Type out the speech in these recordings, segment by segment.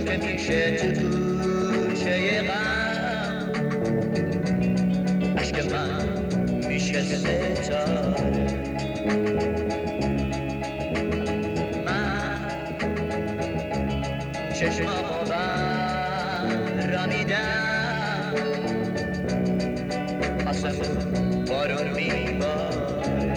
که میشه تو کوچه غم، عشق من میشه ستاره. من چشمامو برمیدم، آسمون بارون میباره.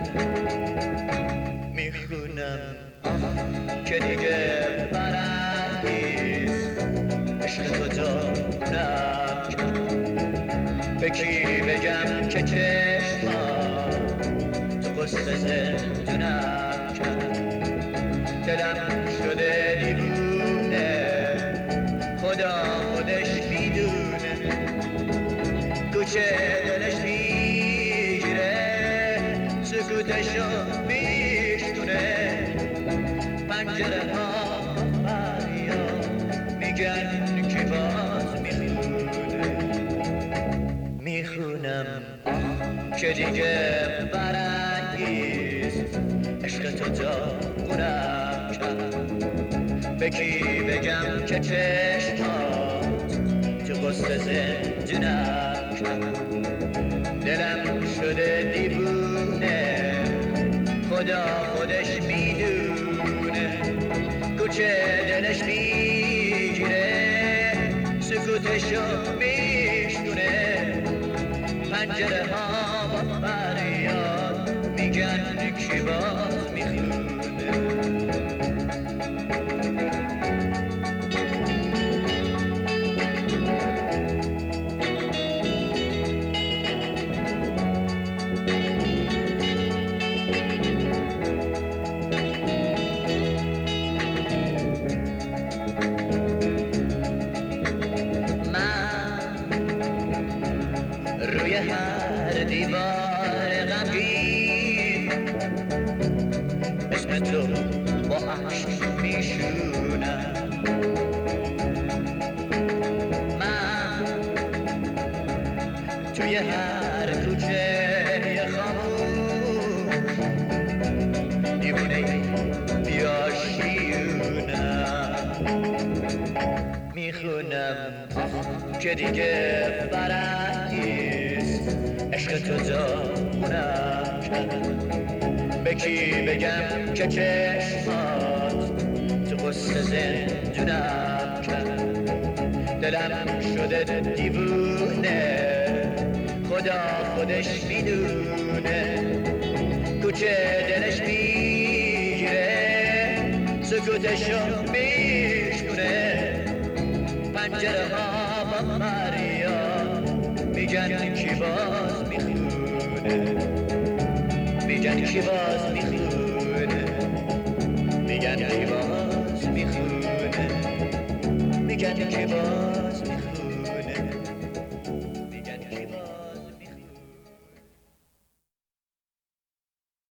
میخونم که دیگه برنگیز عشق تو دارم. به کی بگم که چشمام تو قصه زندونم کرد؟ دلم شده دیوونه، خدا خودش میدونه. کوچه دلش میگیره، سکوتشو میشتونه. پنجره ها فریاد میگن که باز میخونه. میخونم که دیگه برانگیز عشق تو داغونم کرد. به کی بگم که چشمات تو قصه زندونم کرد؟ دلم شده دیوونه، خدا خودش میدونه. کوچه دلش میگیره، سکوتشو میشنونه. پنجره ها با فریاد میگن کی باز میخونه. روی هر دیوار غمگین اسم تو با عشق میشونم. من توی هر کوچه خاموش دیوونه بیاشیونم. میخونم که دیگه برانگیز عشق تو داغونم کرد. به کی بگم که چشمات تو قصه زندونم کرد؟ دلم شده دیوونه، خدا خودش میدونه. کوچه دلش میگیره، سکوتشو میشکنه. پنجره ها با فریاد میگن کی باز میخونه. میگن کی باز میخونه. میگن کی باز میخونه. میگن کی باز